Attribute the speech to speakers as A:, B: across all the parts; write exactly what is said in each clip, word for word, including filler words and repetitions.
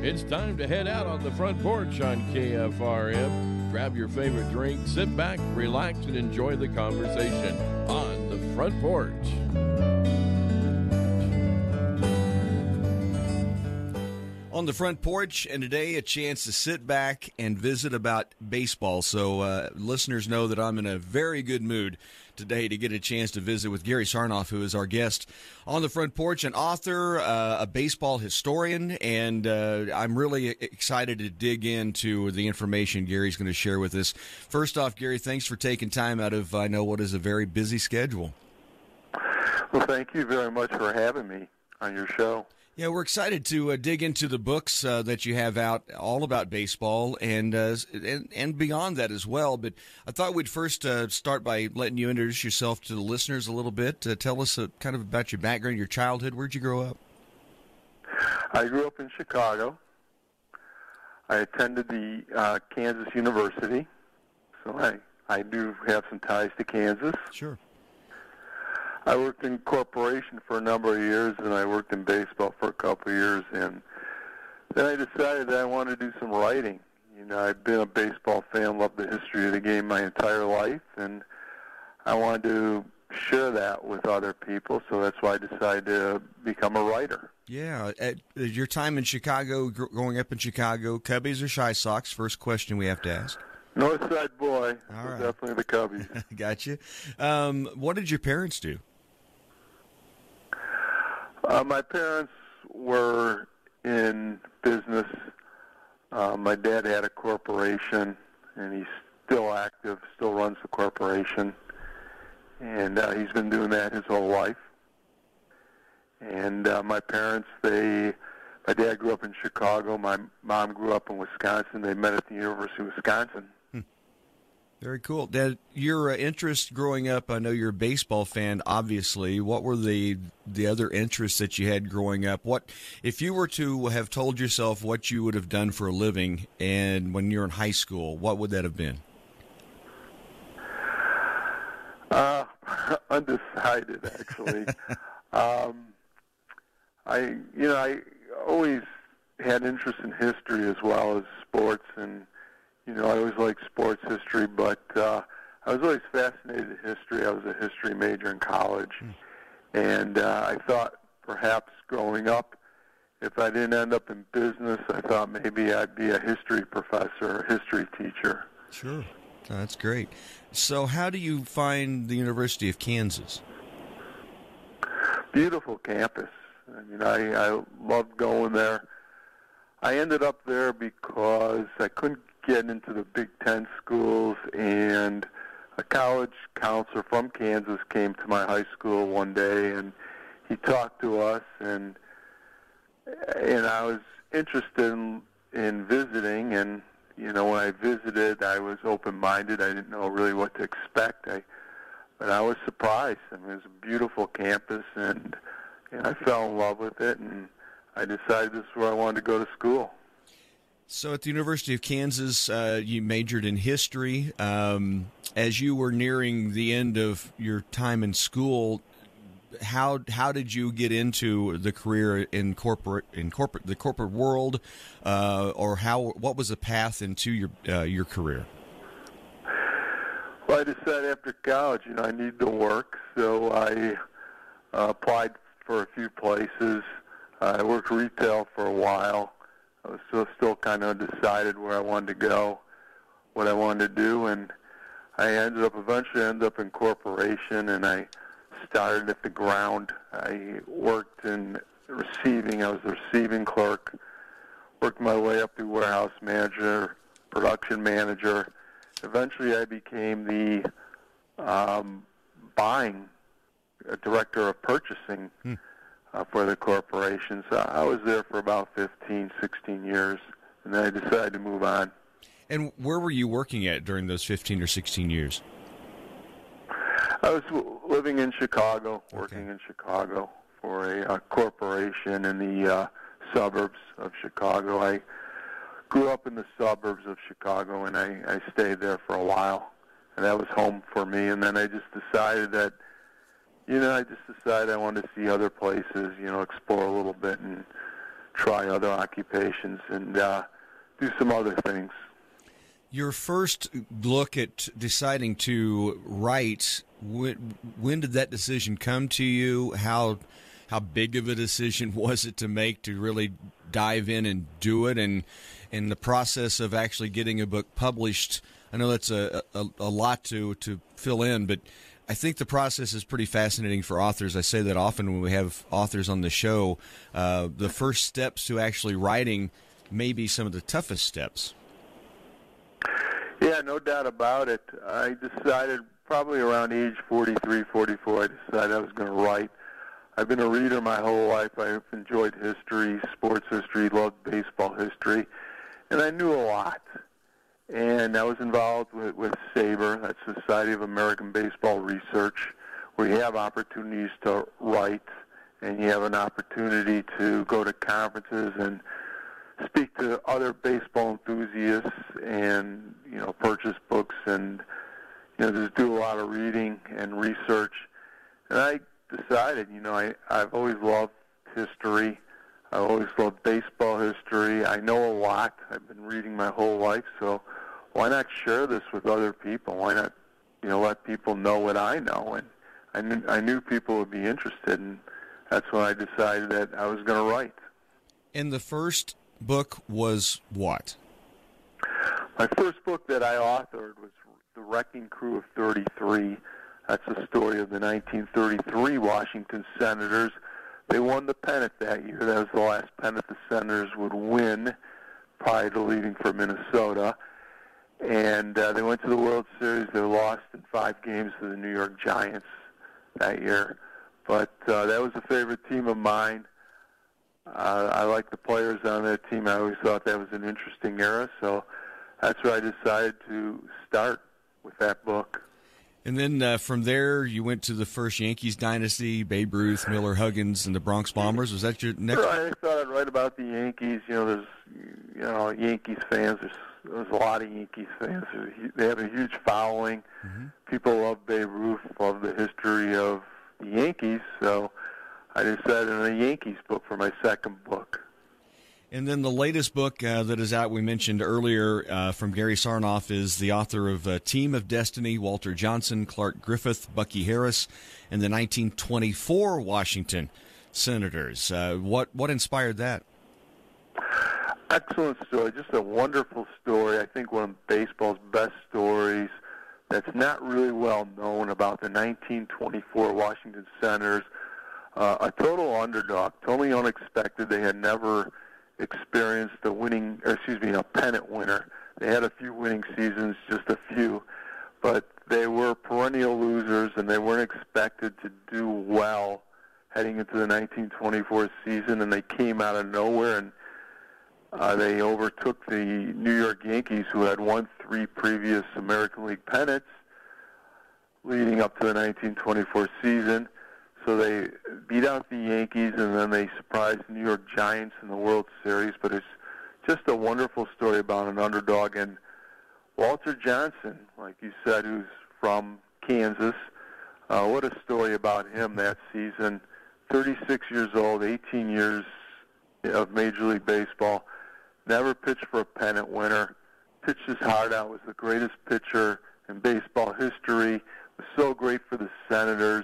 A: It's time to head out on the front porch on K F R M. Grab your favorite drink, sit back, relax, and enjoy the conversation on the front porch.
B: On the front porch, and today a chance to sit back and visit about baseball. So uh, listeners know that I'm in a very good mood today to get a chance to visit with Gary Sarnoff, who is our guest on the front porch, an author, uh, a baseball historian, and uh, I'm really excited to dig into the information Gary's going to share with us. First off, Gary, thanks for taking time out of, I know, what is a very busy schedule.
C: Well, thank you very much for having me on your show.
B: Yeah, we're excited to uh, dig into the books uh, that you have out all about baseball and, uh, and and beyond that as well. But I thought we'd first uh, start by letting you introduce yourself to the listeners a little bit. Uh, tell us uh, kind of about your background, your childhood. Where'd you grow up?
C: I grew up in Chicago. I attended the uh, Kansas University, so I, I do have some ties to Kansas.
B: Sure.
C: I worked in corporation for a number of years, and I worked in baseball for a couple of years, and then I decided that I wanted to do some writing. You know, I've been a baseball fan, loved the history of the game my entire life, and I wanted to share that with other people, so that's why I decided to become a writer.
B: Yeah, at your time in Chicago, growing up in Chicago, Cubbies or Chi Sox? First question we have to ask.
C: North Side boy,
B: All right.
C: Definitely the Cubbies.
B: Gotcha. Um, what did your parents do?
C: Uh, my parents were in business. Uh, my dad had a corporation, and he's still active, still runs the corporation. And uh, he's been doing that his whole life. And uh, my parents, they, my dad grew up in Chicago. My mom grew up in Wisconsin. They met at the University of Wisconsin.
B: Very cool. Dad, your uh, interest growing up, I know you're a baseball fan, obviously. What were the the other interests that you had growing up? What, if you were to have told yourself what you would have done for a living and when you were in high school, what would that have been?
C: Uh, undecided, actually. um, I, you know, I always had interest in history as well as sports, and you know, I always liked sports history, but uh, I was always fascinated with history. I was a history major in college, mm. and uh, I thought perhaps growing up, if I didn't end up in business, I thought maybe I'd be a history professor or a history teacher.
B: Sure. Oh, that's great. So how do you find the University of Kansas?
C: Beautiful campus. I mean, I, I loved going there. I ended up there because I couldn't get into the Big Ten schools, and a college counselor from Kansas came to my high school one day, and he talked to us, and and I was interested in, in visiting, and you know, when I visited, I was open-minded. I didn't know really what to expect, I, but I was surprised. I mean, it was a beautiful campus, and, and I fell in love with it, and I decided this is where I wanted to go to school.
B: So at the University of Kansas, uh, you majored in history. Um, as you were nearing the end of your time in school, how how did you get into the career in corporate in corporate the corporate world, uh, or how what was the path into your uh, your career?
C: Well, I decided after college, you know, I needed to work, so I uh, applied for a few places. Uh, I worked retail for a while. I was still, still kind of undecided where I wanted to go, what I wanted to do, and I ended up eventually ended up in corporation, and I started at the ground. I worked in receiving. I was the receiving clerk, worked my way up to warehouse manager, production manager. Eventually, I became the um, buying uh, director of purchasing. Hmm. Uh, for the corporation. So I was there for about fifteen, sixteen years, and then I decided to move on.
B: And where were you working at during those fifteen or sixteen years?
C: I was living in Chicago, working
B: okay.
C: in Chicago for a uh, corporation in the uh, suburbs of Chicago. I grew up in the suburbs of Chicago, and I, I stayed there for a while, and that was home for me. And then I just decided that You know, I just decided I wanted to see other places, you know, explore a little bit and try other occupations and uh, do some other things.
B: Your first look at deciding to write, when, when did that decision come to you? How how big of a decision was it to make to really dive in and do it? And in the process of actually getting a book published, I know that's a, a, a lot to, to fill in, but I think the process is pretty fascinating for authors. I say that often when we have authors on the show. Uh, the first steps to actually writing may be some of the toughest steps.
C: Yeah, no doubt about it. I decided probably around age forty-three, forty-four, I decided I was going to write. I've been a reader my whole life. I've enjoyed history, sports history, loved baseball history, and I knew a lot. And I was involved with, with SABR, that's Society of American Baseball Research, where you have opportunities to write, and you have an opportunity to go to conferences and speak to other baseball enthusiasts and, you know, purchase books and, you know, just do a lot of reading and research. And I decided, you know, I, I've always loved history. I've always loved baseball history. I know a lot. I've been reading my whole life, so why not share this with other people? Why not, you know, let people know what I know? And I knew, I knew people would be interested, and that's when I decided that I was going to write.
B: And the first book was what?
C: My first book that I authored was The Wrecking Crew of thirty-three. That's the story of the nineteen thirty-three Washington Senators. They won the pennant that year. That was the last pennant the Senators would win prior to leaving for Minnesota. And uh, they went to the World Series. They lost in five games to the New York Giants that year. But uh, that was a favorite team of mine. Uh, I like the players on that team. I always thought that was an interesting era, so that's where I decided to start with that book.
B: And then uh, from there, you went to the first Yankees dynasty, Babe Ruth, Miller, Huggins, and the Bronx Bombers. Was that your next?
C: Right, I thought I'd write about the Yankees. You know, there's, you know, Yankees fans. There's, there's a lot of Yankees fans. They have a huge following. Mm-hmm. People love Babe Ruth, love the history of the Yankees, so I decided on a Yankees book for my second book.
B: And then the latest book uh, that is out, we mentioned earlier, uh, from Gary Sarnoff, is the author of uh, Team of Destiny, Walter Johnson, Clark Griffith, Bucky Harris, and the nineteen twenty-four Washington Senators. Uh, what what inspired that?
C: Excellent story. Just a wonderful story. I think one of baseball's best stories that's not really well known about the nineteen twenty-four Washington Senators. Uh, a total underdog, totally unexpected. They had never experienced a winning, or excuse me, a pennant winner. They had a few winning seasons, just a few, but they were perennial losers, and they weren't expected to do well heading into the nineteen twenty-four season, and they came out of nowhere, and uh, they overtook the New York Yankees, who had won three previous American League pennants leading up to the nineteen twenty-four season. So they beat out the Yankees, and then they surprised the New York Giants in the World Series. But it's just a wonderful story about an underdog. And Walter Johnson, like you said, who's from Kansas, uh, what a story about him that season. thirty-six years old, eighteen years of Major League Baseball, never pitched for a pennant winner, pitched his heart out, was the greatest pitcher in baseball history, was so great for the Senators.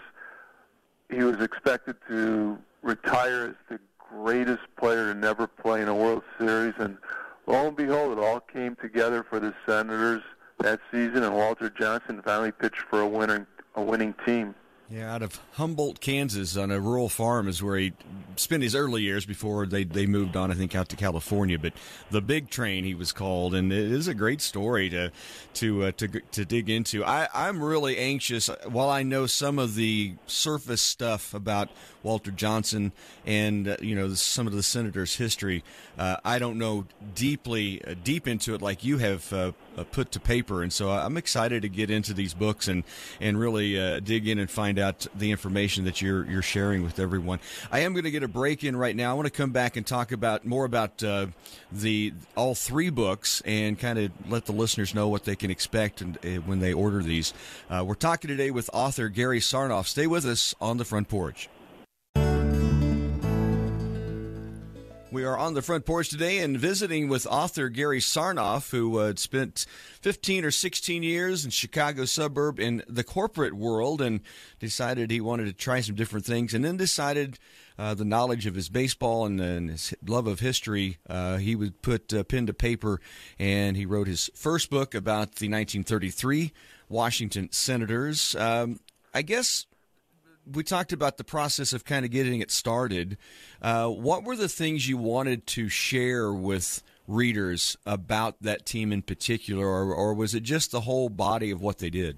C: He was expected to retire as the greatest player to never play in a World Series, and lo and behold, it all came together for the Senators that season, and Walter Johnson finally pitched for a winning a winning team.
B: Yeah, out of Humboldt, Kansas, on a rural farm is where he spent his early years before they, they moved on, I think, out to California. But the Big Train, he was called, and it is a great story to to uh, to to dig into. I, I'm really anxious. While I know some of the surface stuff about Walter Johnson and uh, you know some of the Senators' history, uh, I don't know deeply uh, deep into it like you have uh, uh, put to paper. And so I'm excited to get into these books and and really uh, dig in and find out the information that you're you're sharing with everyone. I am going to get a break in right now. I want to come back and talk about more about uh, the all three books and kind of let the listeners know what they can expect and, uh, when they order these. Uh, we're talking today with author Gary Sarnoff. Stay with us on the Front Porch. We are on the front porch today and visiting with author Gary Sarnoff, who uh, spent fifteen or sixteen years in Chicago suburb in the corporate world and decided he wanted to try some different things, and then decided uh, the knowledge of his baseball and, and his love of history, uh, he would put uh, pen to paper, and he wrote his first book about the nineteen thirty-three Washington Senators. Um, I guess we talked about the process of kind of getting it started. Uh, what were the things you wanted to share with readers about that team in particular, or, or was it just the whole body of what they did?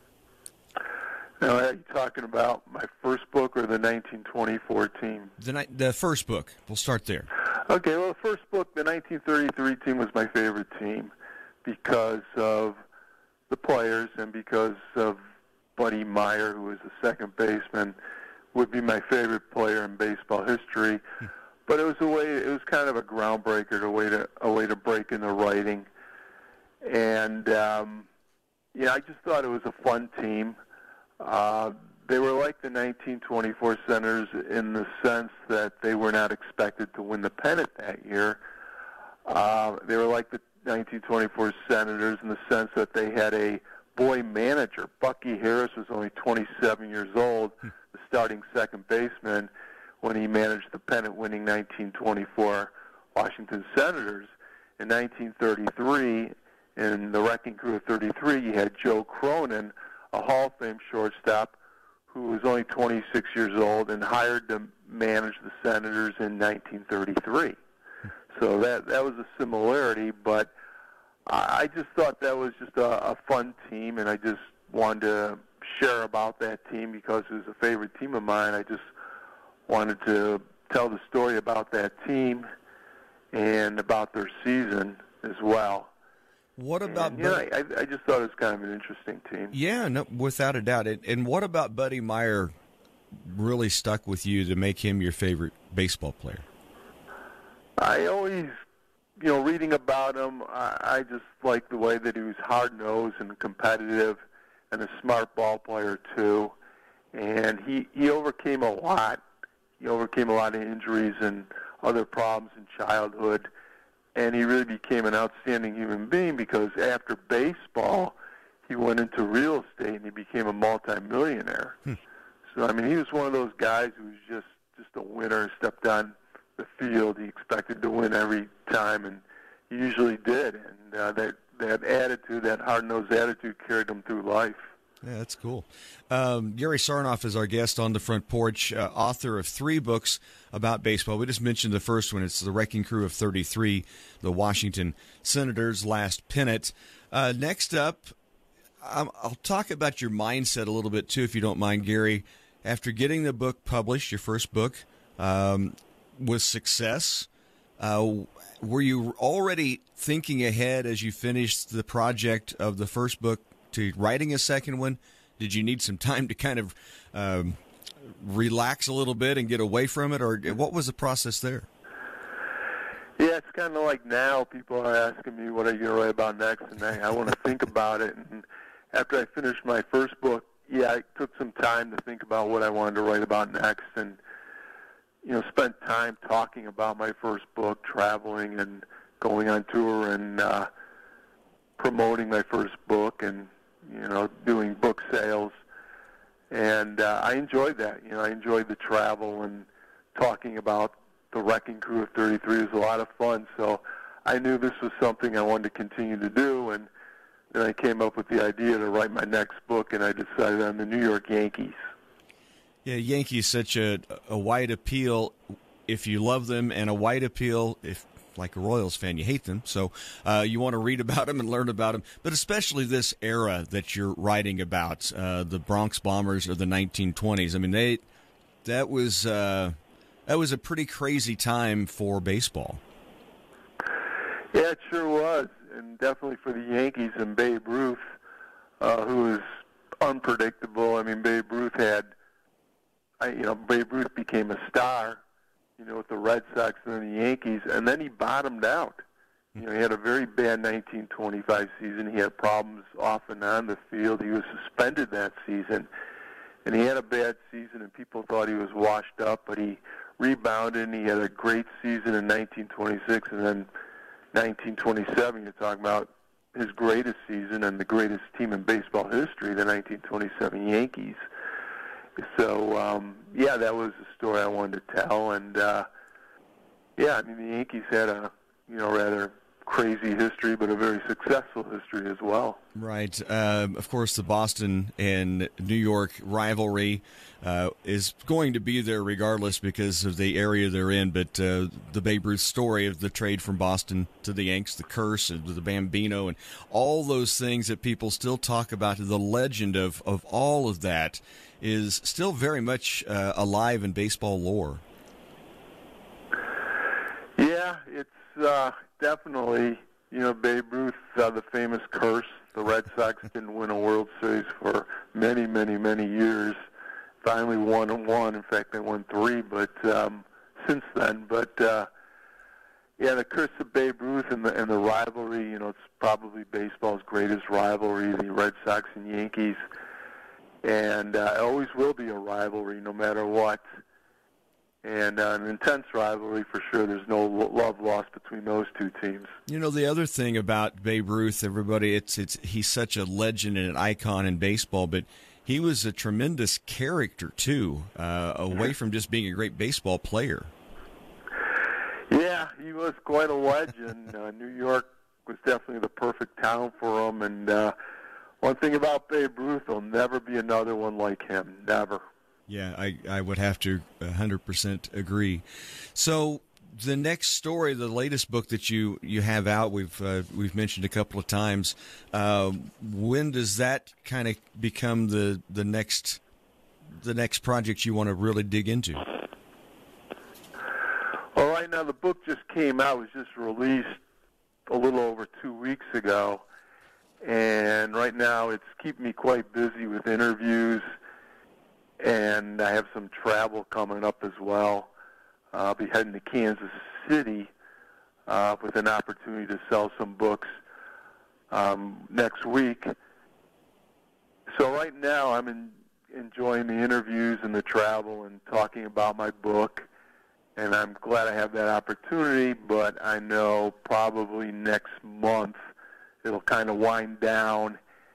C: Now, are you talking about my first book or the nineteen twenty-four team?
B: The, ni- the first book. We'll start there.
C: Okay, well, the first book, the nineteen thirty-three team, was my favorite team because of the players and because of Buddy Meyer, who was the second baseman, would be my favorite player in baseball history. But it was a way, it was kind of a groundbreaker, a way to a way to break in the writing. And um, yeah, I just thought it was a fun team. Uh, they were like the nineteen twenty-four Senators in the sense that they were not expected to win the pennant that year. Uh, they were like the nineteen twenty-four Senators in the sense that they had a boy manager. Bucky Harris was only twenty-seven years old, the starting second baseman, when he managed the pennant-winning nineteen twenty-four Washington Senators. In nineteen thirty-three, in the Wrecking Crew of thirty-three, you had Joe Cronin, a Hall of Fame shortstop, who was only twenty-six years old and hired to manage the Senators in nineteen thirty-three. So that that was a similarity, but I just thought that was just a, a fun team, and I just wanted to share about that team because it was a favorite team of mine. I just wanted to tell the story about that team and about their season as well.
B: What about?
C: And, yeah, I, I just thought it was kind of an interesting team.
B: Yeah, no, without a doubt. And, and what about Buddy Meyer really stuck with you to make him your favorite baseball player?
C: I always, you know, reading about him, I, I just liked the way that he was hard-nosed and competitive and a smart ball player, too. And he, he overcame a lot. He overcame a lot of injuries and other problems in childhood. And he really became an outstanding human being because after baseball, he went into real estate and he became a multimillionaire. Hmm. So, I mean, he was one of those guys who was just, just a winner, stepped on the field. He expected to win every time, and he usually did. And uh, that, that attitude, that hard-nosed attitude carried him through life.
B: Yeah, that's cool. Um, Gary Sarnoff is our guest on the front porch, uh, author of three books about baseball. We just mentioned the first one. It's The Wrecking Crew of thirty-three, the Washington Senators' Last Pennant. Uh, next up, um, I'll talk about your mindset a little bit, too, if you don't mind, Gary. After getting the book published, your first book, um, with success, uh, were you already thinking ahead as you finished the project of the first book to writing a second one? Did you need some time to kind of um, relax a little bit and get away from it, or what was the process there?
C: Yeah, it's kind of like now people are asking me what are you going to write about next, and I, I want to think about it. And after I finished my first book, yeah, I took some time to think about what I wanted to write about next, and you know, spent time talking about my first book, traveling and going on tour and uh, promoting my first book, and you know, doing book sales. And uh, I enjoyed that. You know, I enjoyed the travel and talking about the Wrecking Crew of thirty-three. It was a lot of fun. So I knew this was something I wanted to continue to do. And then I came up with the idea to write my next book, and I decided on the New York Yankees.
B: Yeah, Yankees such a a wide appeal if you love them, and a wide appeal if, like a Royals fan, you hate them. So uh, you want to read about them and learn about them, but especially this era that you're writing about, uh, the Bronx Bombers of the nineteen twenties. I mean, they that was uh, that was a pretty crazy time for baseball.
C: Yeah, it sure was, and definitely for the Yankees and Babe Ruth, uh, who was unpredictable. I mean, Babe Ruth had, I, you know, Babe Ruth became a star, you know, with the Red Sox and then the Yankees, and then he bottomed out. You know, he had a very bad nineteen twenty-five season. He had problems off and on the field. He was suspended that season, and he had a bad season, and people thought he was washed up, but he rebounded, and he had a great season in nineteen twenty-six, and then nineteen twenty-seven, you're talking about his greatest season and the greatest team in baseball history, the nineteen twenty-seven Yankees. So, um, yeah, that was the story I wanted to tell. And, uh, yeah, I mean, the Yankees had a, you know, rather crazy history, but a very successful history as well.
B: Right. Uh, of course, the Boston and New York rivalry uh, is going to be there regardless because of the area they're in. But uh, the Babe Ruth story of the trade from Boston to the Yanks, the curse of the Bambino, and all those things that people still talk about, the legend of, of all of that is still very much uh, alive in baseball lore.
C: Yeah, it's uh, definitely, you know, Babe Ruth, uh, the famous curse. The Red Sox didn't win a World Series for many, many, many years. Finally won and won. In fact, they won three, but um, since then. But, uh, yeah, the curse of Babe Ruth and the, and the rivalry, you know, it's probably baseball's greatest rivalry, the Red Sox and Yankees. And uh, it always will be a rivalry no matter what. And uh, an intense rivalry for sure. There's no love lost between those two teams.
B: You know, the other thing about Babe Ruth, everybody, it's it's he's such a legend and an icon in baseball, but he was a tremendous character too, uh, away from just being a great baseball player.
C: Yeah, he was quite a legend. uh, New York was definitely the perfect town for him, and uh, one thing about Babe Ruth, there'll never be another one like him. Never.
B: Yeah, I, I would have to one hundred percent agree. So the next story, the latest book that you, you have out, we've uh, we've mentioned a couple of times. Uh, when does that kind of become the the next the next project you want to really dig into?
C: Well, right now the book just came out. It was just released a little over two weeks ago. And right now it's keeping me quite busy with interviews, and I have some travel coming up as well. Uh, I'll be heading to Kansas City uh, with an opportunity to sell some books um, next week. So right now I'm in, enjoying the interviews and the travel and talking about my book, and I'm glad I have that opportunity, but I know probably next month it'll kind of wind down,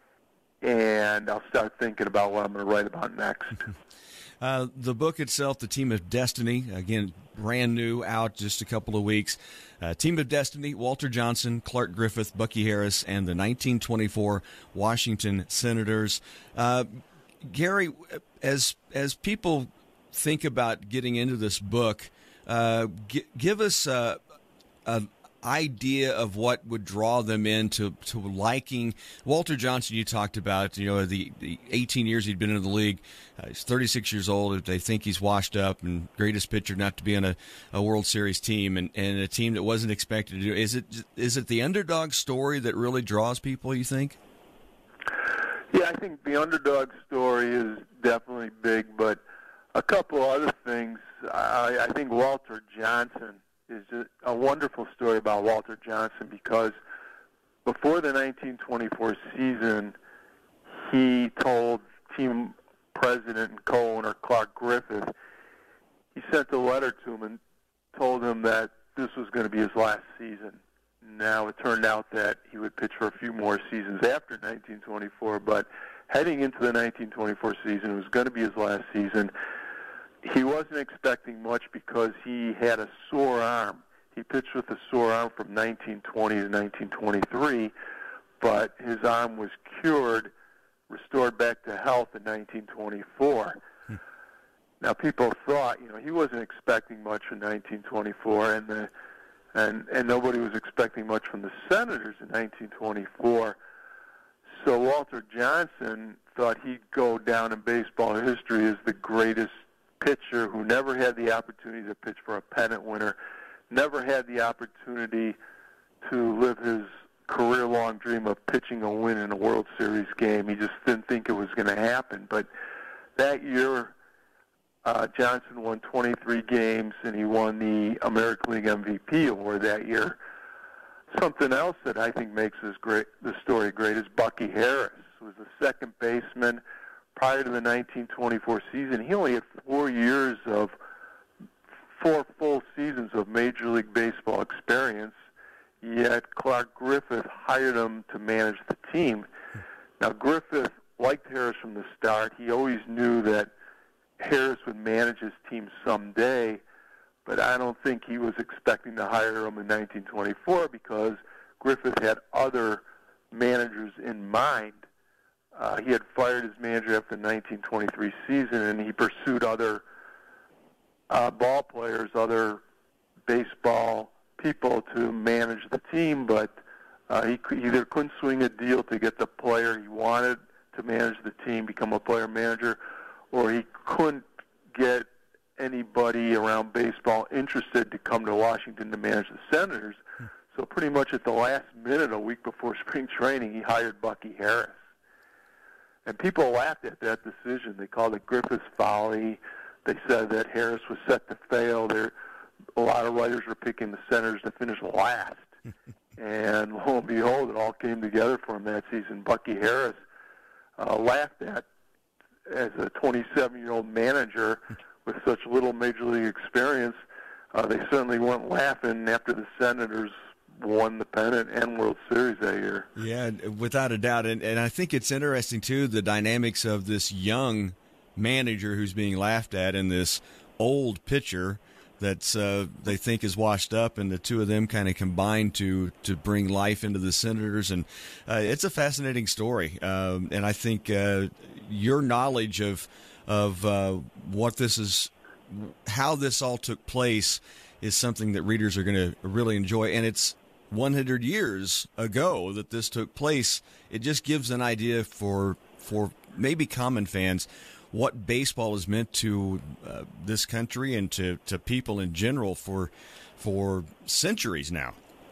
C: and I'll start thinking about what I'm going to write about next.
B: uh, the book itself, The Team of Destiny, again, brand new, out just a couple of weeks. Uh, Team of Destiny, Walter Johnson, Clark Griffith, Bucky Harris, and the nineteen twenty-four Washington Senators. Uh, Gary, as as people think about getting into this book, uh, g- give us uh, a idea of what would draw them into to liking Walter Johnson. You talked about, you know, the, the eighteen years he'd been in the league. Uh, he's thirty-six years old. They think he's washed up and greatest pitcher not to be on a, a World Series team and, and a team that wasn't expected to do. Is it is it the underdog story that really draws people, you think?
C: Yeah, I think the underdog story is definitely big, but a couple other things. I, I think Walter Johnson is a wonderful story about Walter Johnson, because before the nineteen twenty-four season, he told team president and co-owner Clark Griffith, he sent a letter to him and told him that this was going to be his last season. Now, it turned out that he would pitch for a few more seasons after nineteen twenty-four, but heading into the nineteen twenty-four season, it was going to be his last season. He wasn't expecting much because he had a sore arm. He pitched with a sore arm from nineteen twenty to nineteen twenty-three, but his arm was cured, restored back to health in nineteen twenty-four. Hmm. Now, people thought, you know, he wasn't expecting much in nineteen twenty-four, and the and and nobody was expecting much from the Senators in nineteen twenty-four. So Walter Johnson thought he'd go down in baseball history as the greatest pitcher who never had the opportunity to pitch for a pennant winner, never had the opportunity to live his career-long dream of pitching a win in a World Series game. He just didn't think it was going to happen. But that year, uh, Johnson won twenty-three games, and he won the American League M V P award that year. Something else that I think makes this great, this story great, is Bucky Harris, who was the second baseman prior to the nineteen twenty-four season. He only had four years of four full seasons of Major League Baseball experience, yet Clark Griffith hired him to manage the team. Now, Griffith liked Harris from the start. He always knew that Harris would manage his team someday, but I don't think he was expecting to hire him in nineteen twenty-four because Griffith had other managers in mind. Uh, he had fired his manager after the nineteen twenty-three season, and he pursued other uh, ball players, other baseball people to manage the team, but uh, he either couldn't swing a deal to get the player he wanted to manage the team, become a player manager, or he couldn't get anybody around baseball interested to come to Washington to manage the Senators. Hmm. So pretty much at the last minute, a week before spring training, he hired Bucky Harris. And people laughed at that decision. They called it Griffith's folly. They said that Harris was set to fail. There, a lot of writers were picking the Senators to finish last. And lo and behold, it all came together for him that season. Bucky Harris uh, laughed at as a twenty-seven-year-old manager with such little Major League experience. Uh, they certainly weren't laughing after the Senators won the pennant and World Series that year.
B: Yeah, without a doubt. And, and I think it's interesting, too, the dynamics of this young manager who's being laughed at and this old pitcher that's uh, they think is washed up, and the two of them kind of combined to to bring life into the Senators. And uh, it's a fascinating story. Um, and I think uh, your knowledge of of uh, what this is, how this all took place, is something that readers are going to really enjoy. And it's one hundred years ago that this took place. It just gives an idea for for maybe common fans what baseball has meant to uh, this country and to, to people in general for for centuries now.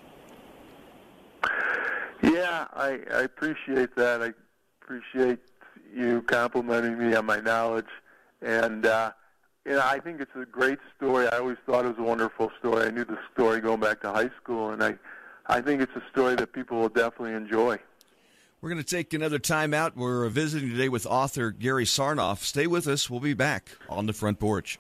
C: Yeah, I, I appreciate that. I appreciate you complimenting me on my knowledge. And, uh, you know, I think it's a great story. I always thought it was a wonderful story. I knew the story going back to high school, and I, I think it's a story that people will definitely enjoy.
B: We're going to take another time out. We're visiting today with author Gary Sarnoff. Stay with us. We'll be back on the Front Porch.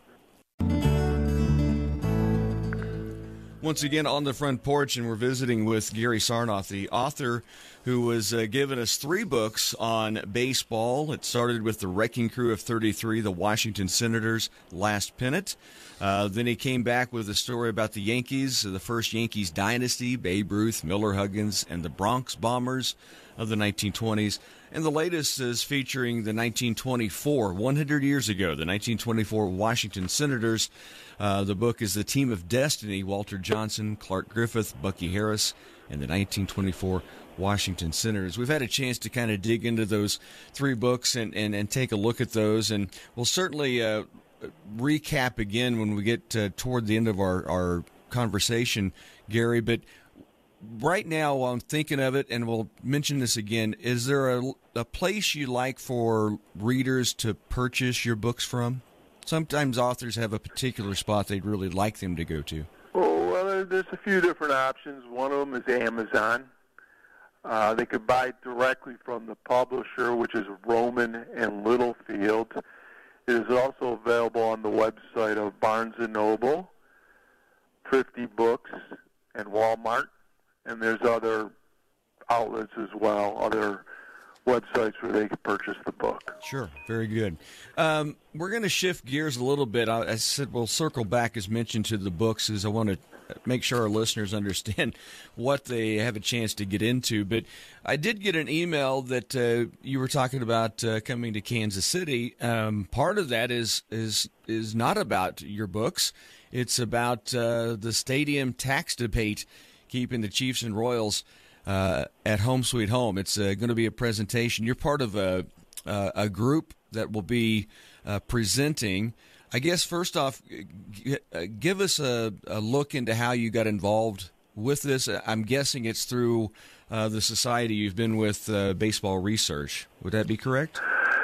B: Once again on the Front Porch, and we're visiting with Gary Sarnoff, the author who has uh, given us three books on baseball. It started with The Wrecking Crew of thirty-three, the Washington Senators' Last Pennant. Uh, then he came back with a story about the Yankees, the first Yankees dynasty, Babe Ruth, Miller Huggins, and the Bronx Bombers of the nineteen twenties. And the latest is featuring the nineteen twenty-four, one hundred years ago, the nineteen twenty-four Washington Senators. Uh, the book is The Team of Destiny, Walter Johnson, Clark Griffith, Bucky Harris, and the nineteen twenty-four Washington Senators. We've had a chance to kind of dig into those three books and, and, and take a look at those, and we'll certainly uh, recap again when we get uh, toward the end of our, our conversation, Gary. But right now, I'm thinking of it, and we'll mention this again. Is there a, a place you like for readers to purchase your books from? Sometimes authors have a particular spot they'd really like them to go to.
C: Oh, well, there's a few different options. One of them is Amazon. Uh, they could buy it directly from the publisher, which is Rowman and Littlefield. It is also available on the website of Barnes and Noble, Thrifty Books, and Walmart. And there's other outlets as well, other websites where they can purchase the book.
B: Sure, very good. Um, we're going to shift gears a little bit. I, I said we'll circle back, as mentioned, to the books, as I want to make sure our listeners understand what they have a chance to get into. But I did get an email that uh, you were talking about uh, coming to Kansas City. Um, part of that is is is not about your books. It's about uh, the stadium tax debate, keeping the Chiefs and Royals uh, at home sweet home. It's uh, going to be a presentation. You're part of a uh, a group that will be uh, presenting. I guess first off, g- give us a, a look into how you got involved with this. I'm guessing it's through uh, the society you've been with, uh, Baseball Research. Would that be correct?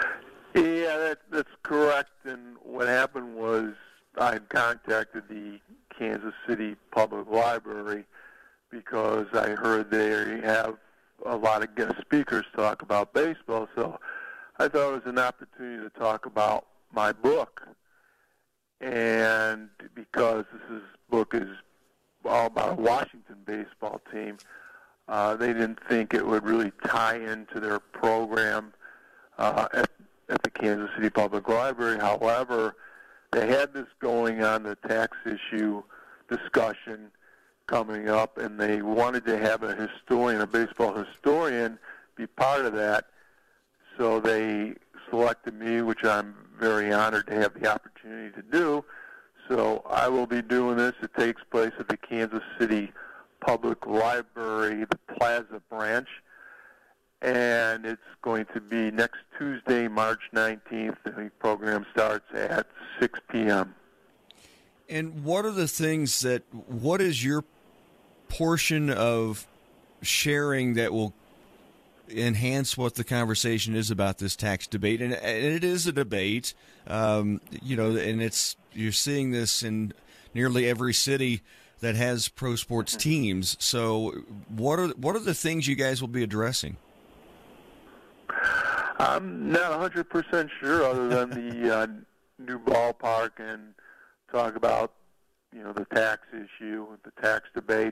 C: Yeah, that, that's correct. And what happened was I had contacted the Kansas City Public Library because I heard they have a lot of guest speakers talk about baseball. So I thought it was an opportunity to talk about my book. and because this is, book is all about a Washington baseball team, uh, they didn't think it would really tie into their program uh, at, at the Kansas City Public Library. However, they had this going on, the tax issue discussion coming up, and they wanted to have a historian, a baseball historian, be part of that. So they selected me, which I'm very honored to have the opportunity to do. So I will be doing this. It takes place at the Kansas City Public Library, the Plaza branch, and it's going to be next Tuesday, March nineteenth. The program starts at six p.m.
B: And what are the things that, what is your portion of sharing that will enhance what the conversation is about this tax debate? And, and it is a debate, um, you know, and it's, you're seeing this in nearly every city that has pro sports teams. So what are, what are the things you guys will be addressing?
C: I'm not one hundred percent sure, other than the uh, new ballpark, and talk about, you know, the tax issue, the tax debate.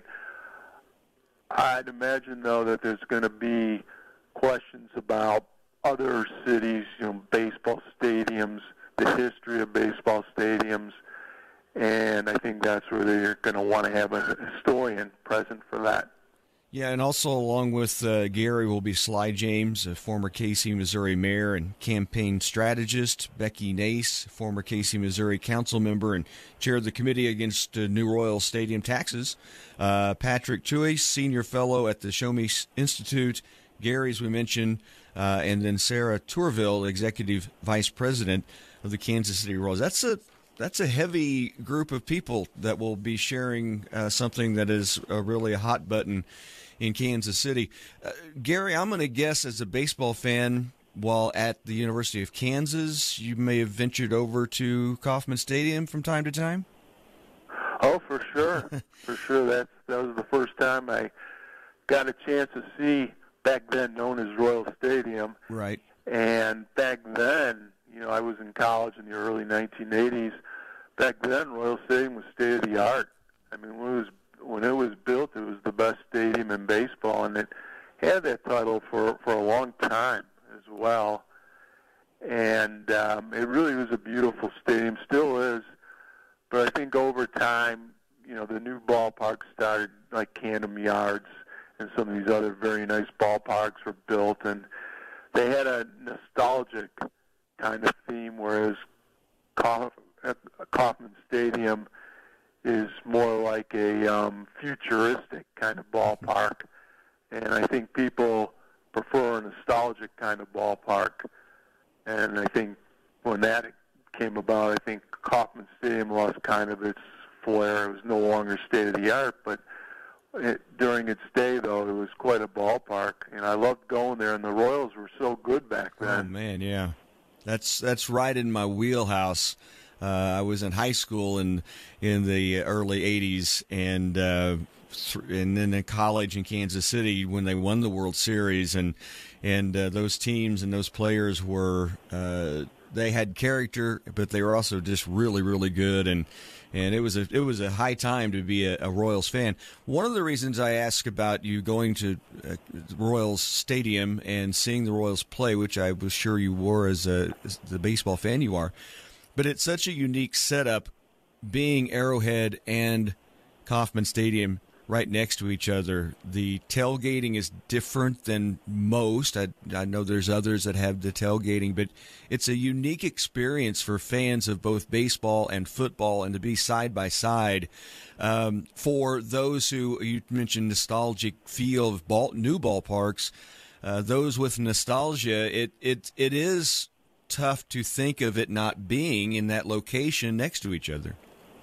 C: I'd imagine, though, that there's going to be questions about other cities, you know, baseball stadiums, the history of baseball stadiums, and I think that's where they're going to want to have a historian present for that.
B: Yeah, and also along with uh, Gary will be Sly James, a former Casey, Missouri mayor and campaign strategist, Becky Nace, former Casey, Missouri council member and chair of the committee against uh, New Royal Stadium taxes, uh, Patrick Choice, senior fellow at the Show Me Institute, Gary, as we mentioned, uh, and then Sarah Tourville, executive vice president of the Kansas City Royals. That's a that's a heavy group of people that will be sharing uh, something that is uh, really a hot button in Kansas City. Uh, Gary, I'm going to guess as a baseball fan, while at the University of Kansas, you may have ventured over to Kauffman Stadium from time to time?
C: Oh, for sure. For sure. That's, that was the first time I got a chance to see, back then known as Royal Stadium.
B: Right.
C: And back then, you know, I was in college in the early nineteen eighties. Back then, Royal Stadium was state-of-the-art. I mean, when it was when it was built, it was the best stadium in baseball, and it had that title for, for a long time as well. And um, it really was a beautiful stadium, still is. But I think over time, you know, the new ballparks started, like Camden Yards, and some of these other very nice ballparks were built, and they had a nostalgic kind of theme, whereas Kauffman Stadium is more like a um, futuristic kind of ballpark. And I think people prefer a nostalgic kind of ballpark. And I think when that came about, I think Kauffman Stadium lost kind of its flair. It was no longer state-of-the-art, but it, during its day, though, it was quite a ballpark. And I loved going there, and the Royals were so good back then.
B: Oh, man, yeah. That's that's right in my wheelhouse. Uh, I was in high school in in the early eighties, and uh, th- and then in college in Kansas City when they won the World Series, and and uh, those teams and those players were uh, they had character, but they were also just really really good, and and it was a it was a high time to be a, a Royals fan. One of the reasons I ask about you going to uh, Royals Stadium and seeing the Royals play, which I was sure you were as, a, as the baseball fan you are, but it's such a unique setup, being Arrowhead and Kauffman Stadium right next to each other. The tailgating is different than most. I, I know there's others that have the tailgating, but it's a unique experience for fans of both baseball and football, and to be side by side. Um, for those who, you mentioned nostalgic feel of ball, new ballparks, uh, those with nostalgia, it, it it is tough to think of it not being in that location next to each other.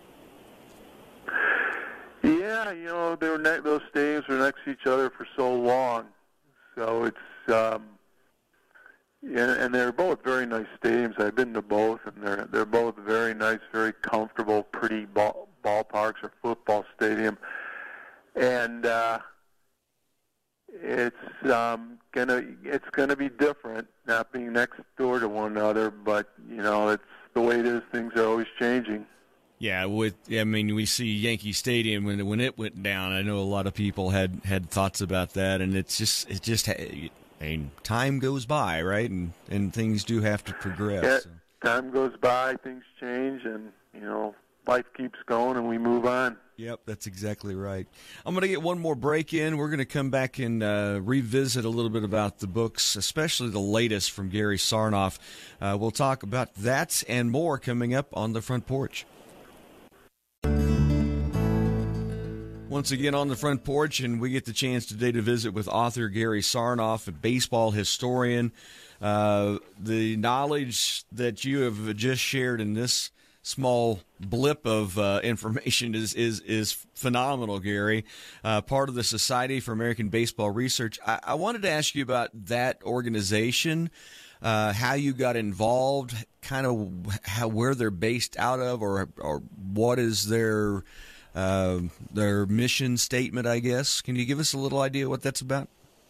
C: Yeah, you know, they were ne- those stadiums were next to each other for so long, so it's um, yeah, and they're both very nice stadiums. I've been to both, and they're they're both very nice, very comfortable, pretty ball, ballparks or football stadium, and uh, it's um, gonna it's gonna be different, not being next door to one another, but you know, it's the way it is. Things are always changing.
B: Yeah, with I mean, we see Yankee Stadium when when it went down. I know a lot of people had, had thoughts about that, and it's just it just I mean, time goes by, right, and and things do have to progress.
C: Yeah,
B: so.
C: Time goes by, things change, and you know, life keeps going, and we move on.
B: Yep, that's exactly right. I'm going to get one more break in. We're going to come back and uh, revisit a little bit about the books, especially the latest from Gary Sarnoff. Uh, we'll talk about that and more coming up on The Front Porch. Once again on The Front Porch, and we get the chance today to visit with author Gary Sarnoff, a baseball historian. Uh, the knowledge that you have just shared in this small blip of uh, information is is is phenomenal, Gary. Uh, part of the Society for American Baseball Research. I, I wanted to ask you about that organization, uh, how you got involved, kind of how where they're based out of, or or what is their uh, their mission statement, I guess. Can you give us a little idea what that's about?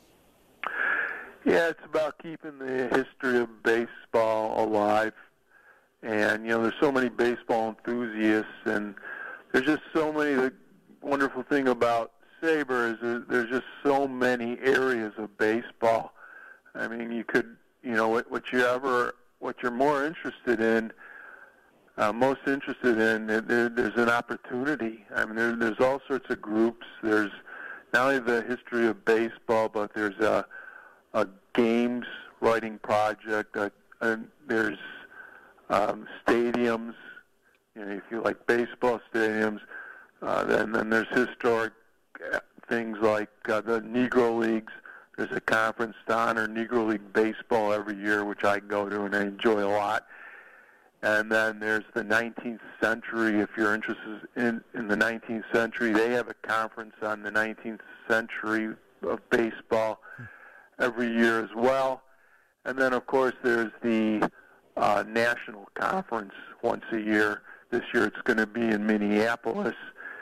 C: Yeah, it's about keeping the history of baseball alive. And, you know, there's so many baseball enthusiasts, and there's just so many. The wonderful thing about SABR is there, there's just so many areas of baseball. I mean, you could, you know, what, what you ever, what you're more interested in, uh, most interested in, there, there's an opportunity. I mean, there, there's all sorts of groups. There's not only the history of baseball, but there's a, a games writing project. A, a, there's Um, stadiums, you know, if you like baseball stadiums, uh, then, then there's historic things like uh, the Negro Leagues. There's a conference to honor Negro League baseball every year, which I go to and I enjoy a lot. And then there's the nineteenth century. If you're interested in, in the nineteenth century, they have a conference on the nineteenth century of baseball every year as well. And then, of course, there's the Uh, national conference once a year. This year it's going to be in Minneapolis.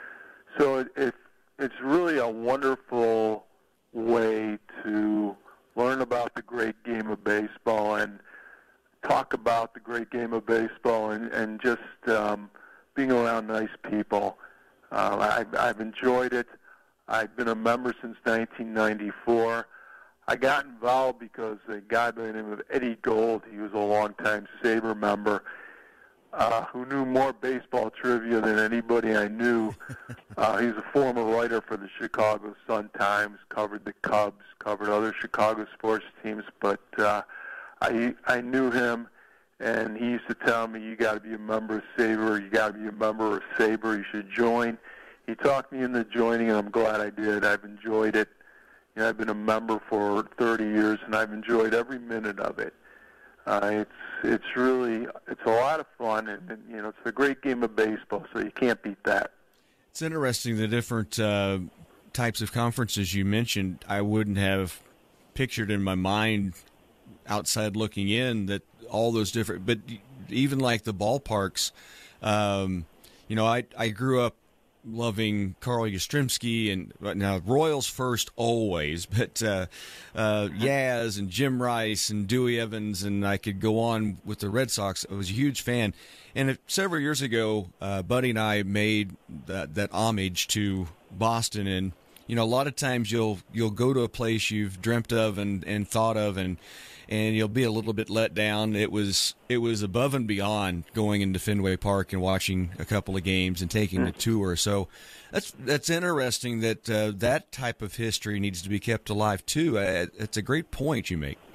C: So it, it, it's really a wonderful way to learn about the great game of baseball and talk about the great game of baseball and, and just um, being around nice people. Uh, I've, I've enjoyed it. I've been a member since nineteen ninety-four. I got involved because a guy by the name of Eddie Gold, he was a longtime SABR member, uh, who knew more baseball trivia than anybody I knew. Uh, he's a former writer for the Chicago Sun-Times, covered the Cubs, covered other Chicago sports teams, but uh, I I knew him, and he used to tell me, you got to be a member of SABR, you got to be a member of SABR, you should join. He talked me into joining, and I'm glad I did. I've enjoyed it. You know, I've been a member for thirty years, and I've enjoyed every minute of it. Uh, it's it's really it's a lot of fun, and, and you know it's a great game of baseball, so you can't beat that.
B: It's interesting the different uh, types of conferences you mentioned. I wouldn't have pictured in my mind, outside looking in, that all those different. But even like the ballparks, um, you know, I I grew up loving Carl Yastrzemski, and now Royals first always, but uh, uh, Yaz and Jim Rice and Dewey Evans, and I could go on with the Red Sox. I was a huge fan. And it, several years ago, uh, Buddy and I made that, that homage to Boston. And, you know, a lot of times you'll you'll go to a place you've dreamt of and, and thought of, and and you'll be a little bit let down. It was it was above and beyond going into Fenway Park and watching a couple of games and taking the tour. So that's that's interesting that uh, that type of history needs to be kept alive too. Uh, it's a great point you make.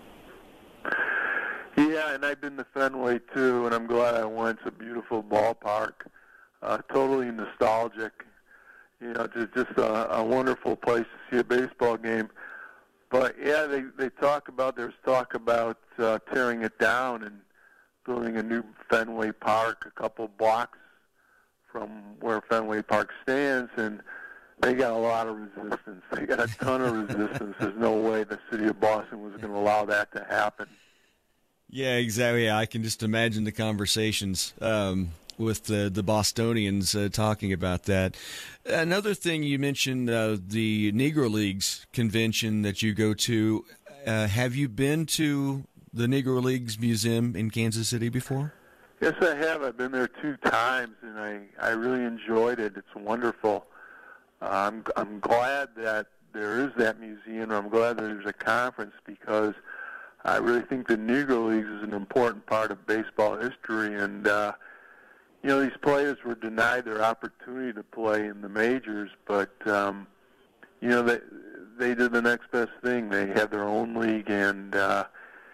C: Yeah, and I've been to Fenway too, and I'm glad I went. It's a beautiful ballpark, uh, totally nostalgic. You know, just just a, a wonderful place to see a baseball game. But yeah, they they talk about there's talk about uh, tearing it down and building a new Fenway Park, a couple blocks from where Fenway Park stands, and they got a lot of resistance. They got a ton of resistance. There's no way the city of Boston was going to allow that to happen.
B: Yeah, exactly. I can just imagine the conversations um, with the, the Bostonians uh, talking about that. Another thing you mentioned, uh, the Negro Leagues convention that you go to. Uh, have you been to the Negro Leagues Museum in Kansas City before?
C: Yes, I have. I've been there two times, and I, I really enjoyed it. It's wonderful. Uh, I'm I'm glad that there is that museum. I'm glad that there's a conference because I really think the Negro Leagues is an important part of baseball history. And uh, you know, these players were denied their opportunity to play in the majors, but um, you know they they did the next best thing. They had their own league, and uh,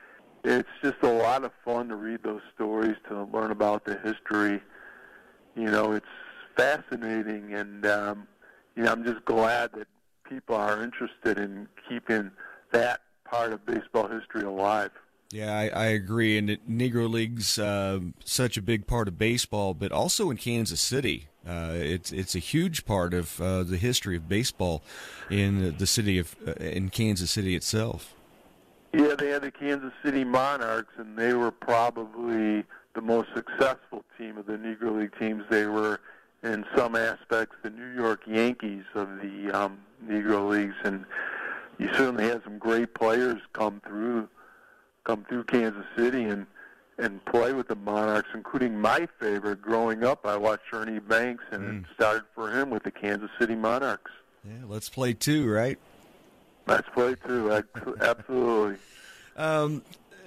C: it's just a lot of fun to read those stories, to learn about the history. You know, it's fascinating, and um, you know, I'm just glad that people are interested in keeping that part of baseball history alive.
B: Yeah, I, I agree. And it, Negro League's uh, such a big part of baseball, but also in Kansas City. Uh, it's it's a huge part of uh, the history of baseball in the city of uh, in Kansas City itself.
C: Yeah, they had the Kansas City Monarchs, and they were probably the most successful team of the Negro League teams. They were, in some aspects, the New York Yankees of the um, Negro Leagues, and you certainly had some great players come through, come through Kansas City and and play with the Monarchs, including my favorite. Growing up, I watched Ernie Banks, and mm. it started for him with the Kansas City Monarchs.
B: Yeah, let's play two, right?
C: Let's play two, absolutely.
B: Um,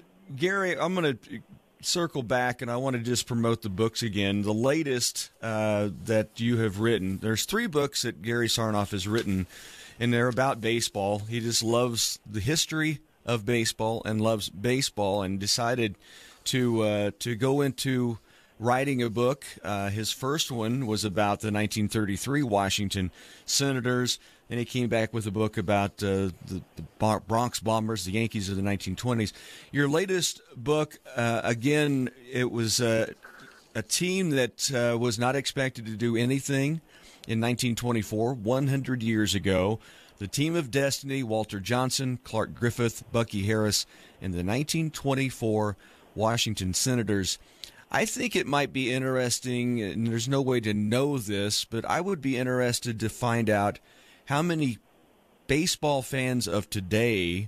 B: Gary, I'm going to circle back, and I want to just promote the books again. The latest uh, that you have written, there's three books that Gary Sarnoff has written, and they're about baseball. He just loves the history of baseball and loves baseball, and decided to uh, to go into writing a book. Uh, his first one was about the nineteen thirty-three Washington Senators. Then he came back with a book about uh, the, the Bronx Bombers, the Yankees of the nineteen twenties. Your latest book, uh, again, it was uh, a team that uh, was not expected to do anything in nineteen twenty-four, one hundred years ago. The Team of Destiny, Walter Johnson, Clark Griffith, Bucky Harris, and the nineteen twenty-four Washington Senators. I think it might be interesting, and there's no way to know this, but I would be interested to find out how many baseball fans of today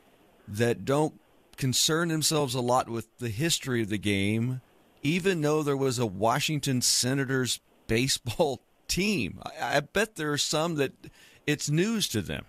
B: that don't concern themselves a lot with the history of the game even know there was a Washington Senators baseball team. I, I bet there are some that it's news to them.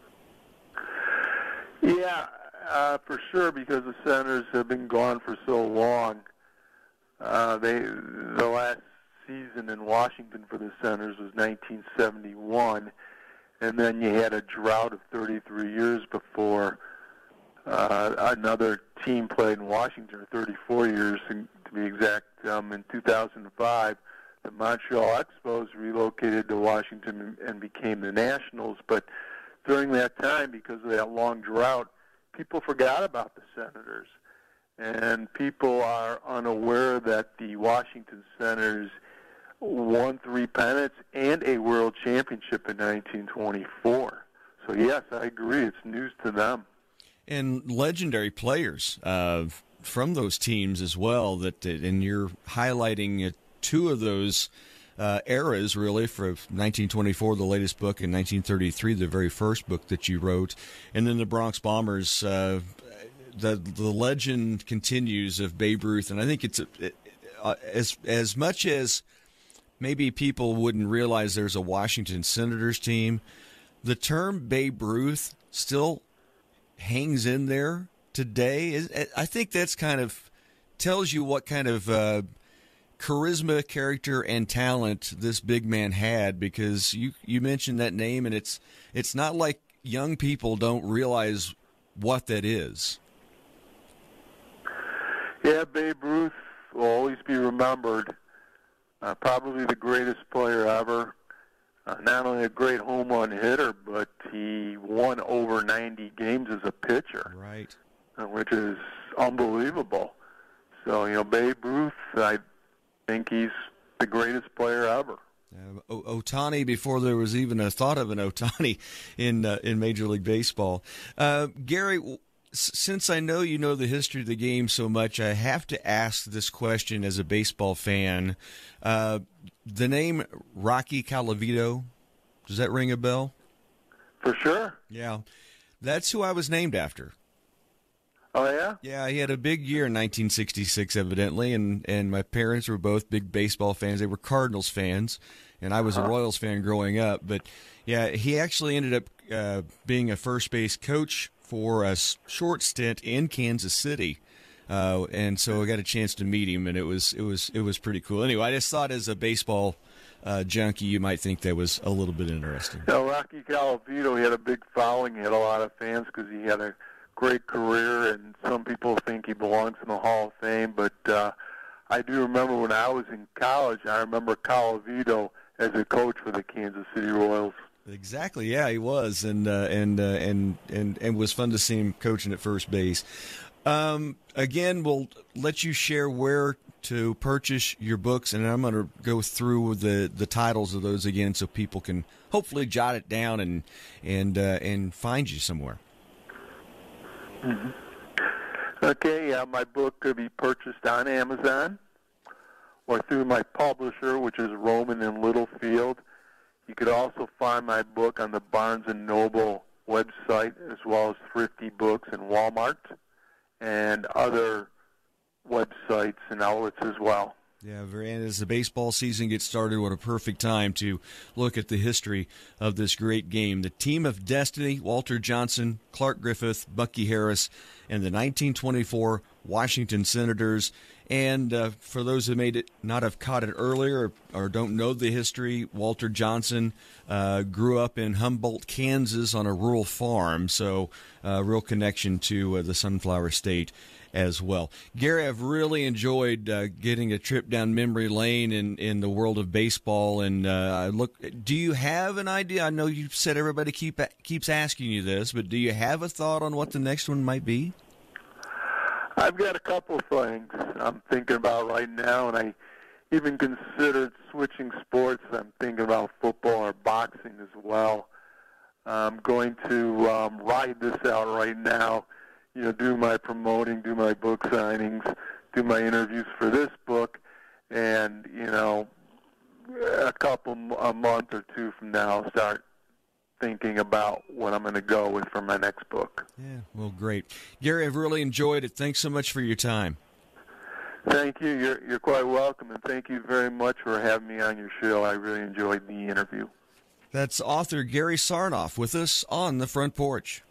C: Yeah, uh, for sure, because the Senators have been gone for so long. Uh, they the last season in Washington for the Senators was nineteen seventy-one, and then you had a drought of thirty-three years before uh, another team played in Washington, or thirty-four years to be exact. Um, in two thousand five, the Montreal Expos relocated to Washington and became the Nationals. But during that time, because of that long drought, people forgot about the Senators. And people are unaware that the Washington Senators won three pennants and a world championship in nineteen twenty-four. So, yes, I agree. It's news to them.
B: And legendary players uh, from those teams as well. That, and you're highlighting two of those uh, eras, really, for nineteen twenty-four, the latest book, and nineteen thirty-three, the very first book that you wrote. And then the Bronx Bombers, uh, the the legend continues of Babe Ruth. And I think it's a, it, uh, as as much as maybe people wouldn't realize there's a Washington Senators team, the term Babe Ruth still hangs in there today. I think that's kind of tells you what kind of uh, charisma, character, and talent this big man had, because you, you mentioned that name, and it's it's not like young people don't realize what that is.
C: Yeah, Babe Ruth will always be remembered. Uh, probably the greatest player ever. Uh, not only a great home run hitter, but he won over ninety games as a pitcher.
B: Right.
C: Uh, which is unbelievable. So, you know, Babe Ruth, I think he's the greatest player ever.
B: Uh, Ohtani, before there was even a thought of an Ohtani in uh, in Major League Baseball. Uh, Gary, since I know you know the history of the game so much, I have to ask this question as a baseball fan. Uh, the name Rocky Colavito, does that ring a bell?
C: For sure.
B: Yeah. That's who I was named after.
C: Oh, yeah?
B: Yeah, he had a big year in nineteen sixty-six, evidently, and, and my parents were both big baseball fans. They were Cardinals fans, and I was uh-huh. a Royals fan growing up. But, yeah, he actually ended up uh, being a first base coach for a short stint in Kansas City. Uh, and so I got a chance to meet him, and it was it was it was pretty cool. Anyway, I just thought as a baseball uh, junkie, you might think that was a little bit interesting.
C: You know, Rocky Colavito, he had a big following. He had a lot of fans because he had a great career, and some people think he belongs in the Hall of Fame. But uh, I do remember when I was in college, I remember Colavito as a coach for the Kansas City Royals.
B: Exactly, yeah, he was, and uh, and uh, and and and it was fun to see him coaching at first base. Um, again, we'll let you share where to purchase your books, and I'm going to go through the, the titles of those again, so people can hopefully jot it down and and uh, and find you somewhere.
C: Mm-hmm. Okay, uh, my book could be purchased on Amazon or through my publisher, which is Roman and Littlefield. You could also find my book on the Barnes and Noble website, as well as Thrifty Books and Walmart and other websites and outlets as well.
B: Yeah, very. And as the baseball season gets started, what a perfect time to look at the history of this great game. The Team of Destiny, Walter Johnson, Clark Griffith, Bucky Harris, and the nineteen twenty-four Washington Senators. And uh, for those who may not have caught it earlier or, or don't know the history, Walter Johnson uh, grew up in Humboldt, Kansas on a rural farm, so a uh, real connection to uh, the Sunflower State as well. Gary, I've really enjoyed uh, getting a trip down memory lane in, in the world of baseball. And uh, look, do you have an idea? I know you said everybody keep keeps asking you this, but do you have a thought on what the next one might be?
C: I've got a couple things I'm thinking about right now, and I even considered switching sports. I'm thinking about football or boxing as well. I'm going to um, ride this out right now. You know, do my promoting, do my book signings, do my interviews for this book, and, you know, a couple, a month or two from now, I'll start thinking about what I'm going to go with for my next book.
B: Yeah, well, great. Gary, I've really enjoyed it. Thanks so much for your time.
C: Thank you. You're, you're quite welcome, and thank you very much for having me on your show. I really enjoyed the interview.
B: That's author Gary Sarnoff with us on The Front Porch.